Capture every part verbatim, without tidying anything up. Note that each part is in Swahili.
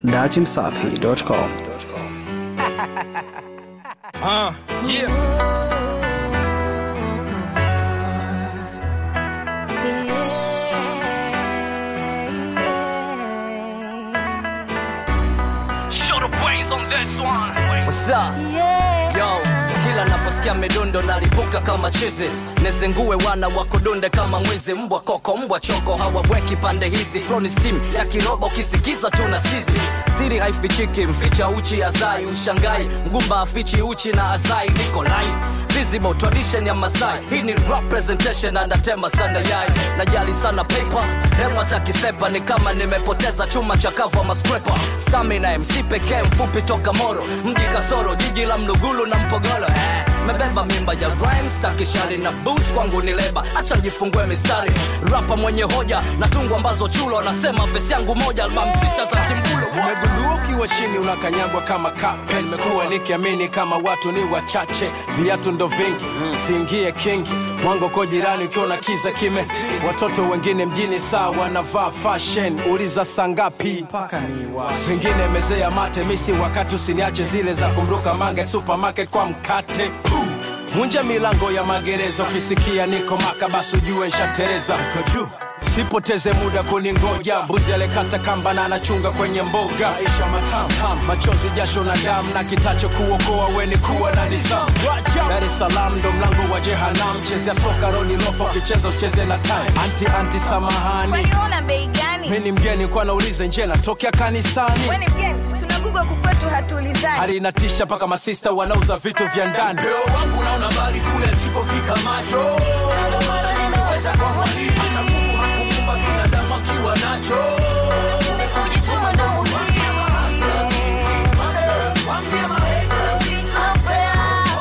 dachim safi dot com. Uh, yeah. Show the brains on this one. What's up? Yeah. Yo, kila naposikia medondo nalipuka kama chizi. Nezengue wana wakodonde kama mwizi. Mbwa koko, mbwa choko, hawaweki pande hizi. Flow ni steam ya kirobo kisikiza tuna sizi. Siri haifichiki, mficha uchi azai. Ushangai, mgumba afichi uchi na azai. Niko live, visible tradition ya Masai. Hii ni rap presentation na natema sana yai. Najali sana paper, hema takisepa. Ni kama nimepoteza chuma chakavu wa mascraper. Stamina M C pekee mfupi toka Moro. Mji kasoro, jiji la Mlugulu na Mpogolo. eh. Mebeba mimba ya rhymes, takishari na booth kwangu ni leba. Acha njifungue mistari, rapa mwenye hoja. Na tungu ambazo chulo, anasema vesi yangu moja. Album sita za Kimbulo. Umegundua ukiwa chini unakanyagwa kama kape. Nimekuwa nikiamini kama watu ni wachache. Viatu ndo vingi, usiingie kingi. Mwango kwa jirani ukiona kiza kime. Watoto wengine mjini saa wanavaa fashion. Uliza sangapi paka ni wa wengine mezea mate. Misi wakati usiniache zile za kumruka mange supermarket kwa mkate. Vunja milango ya magereza, ukisikia niko maka basi ujue nshatereza. Sipoteze muda kuningoja, mbuzi alikata kamba na anachunga kwenye mboga. Maisha matamu, machozi jasho na damu, na kitacho kuokoa weni kuwa na nizamu. Dar es Salaam ndo mlango wa Jehannam. Chezea soka roni lofa, ukicheza usicheze na time. Anti anti samahani, kwani una bei gani? mimi mgeni kwa nauliza nje natokea kanisani. Wewe mgeni, tunaguga kukwetu hatulizani. Hali inatisha paka masista wanauza vitu vya ndani. Leo wangu naona bali kule sikofika macho. Ndio maana nimeweza kwa mwalimu. Hata Mungu hakukumba binadamu akiwa nacho. Nimekujituma ndo muhimu. Wambia mahaters it's not fair.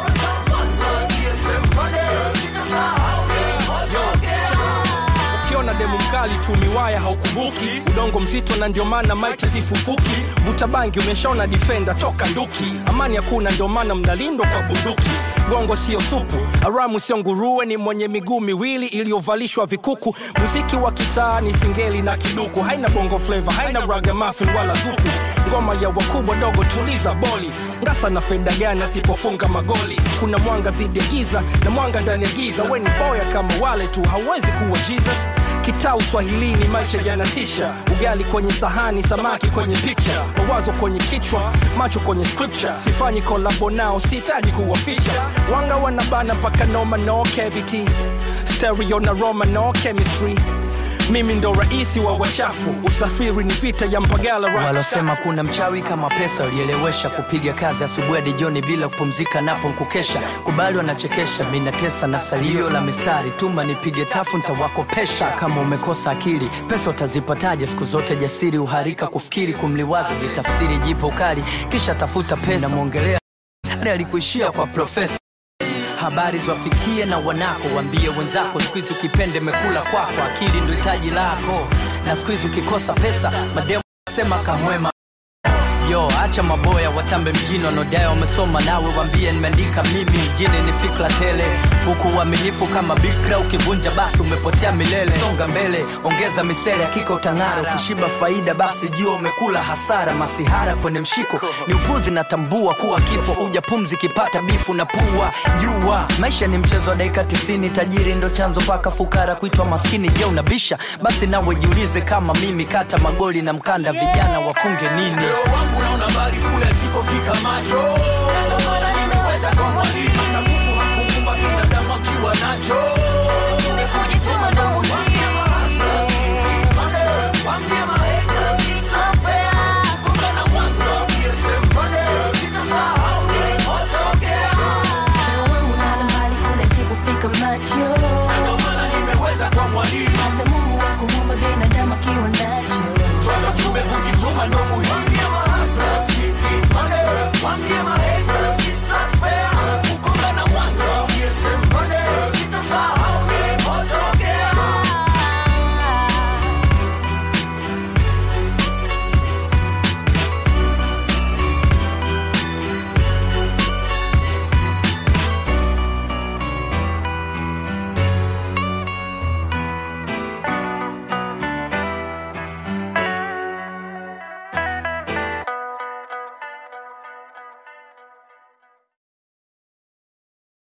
Ukiona demu mkali tu miwaya haukumbuki. Udongo mzito na ndio maana mic zifufuki. Vuta bangi umeshaona defender toka nduki. Amani hakuna ndio maana mnalindwa kwa bunduki. Gongo sio supu, aramu sio nguruwe, ni mwenye miguu miwili iliyovalishwa vikuku. Muziki wa kitaa ni singeli na kiduku. Haina bongo flavor, haina ragamuffin wala zuku. Ngoma ya wakubwa dogo tuliza boli. Ngasa na feda gani asipofunga magoli. Kuna mwanga dhidi ya giza na mwanga ndani ya giza. We ni boya kama wale tu, hauwezi kuwa Jesus. Kitaa Uswahilini maisha yanatisha. Ugali kwenye sahani, samaki kwenye picha. Mawazo kwenye kichwa, macho kwenye scripture. Sifanyi kolabo nao, sihitaji kuwaficha. Wanga wanabana paka noma no cavity. Stereo na Roma no chemistry. Mimi ndo raisi wa wachafu. Usafiri ni vita ya Mpagala right. Walosema kuna mchawi kama pesa, ulielewesha kupiga kazi asubuhi hadi jioni bila kupumzika napo nkukesha. Kubali wanachekesha, mimi natesa na salio la mistari. Tuma nipige tafu nitawakopesha. Kama umekosa akili, pesa utazipataje? Siku zote jasiri uharika kufikiri, kumliwaza vitafsiri jipo ukali. Kisha tafuta pesa, muongelea hadi alikuishia kwa profesa. Habari zwafikie na wanako, wambie wenzako. Squeeze ukipende mekula kwako, akili ndo hitaji lako. Na squeeze ukikosa pesa, mademo sema kamwema. Yo, acha maboya watambe mjini wanodai wamesoma nawe. Wambie nimeandika mimi mjini ni fikra tele. Huku uaminifu kama bikra, ukivunja basi umepotea milele. Songa mbele, ongeza misele, hakika utang'ara. Ukishiba faida basi jua umekula hasara. Masihara kwenye mshiko ni upuzi, natambua kuwa kifo uja pumzi kipata bifu na pua. Jua maisha ni mchezo wa dakika tisini. Tajiri ndo chanzo paka fukara kuitwa maskini. Je, unabisha? Basi nawe jiulize kama mimi. Kata magoli na mkanda, vijana wafunge nini? Unaona bali kule sikofika macho. Ndio maana nimeweza kwa mwalimu. Hata Mungu hakukumba binadamu akiwa nacho. Nimekujituma ndo muhimu.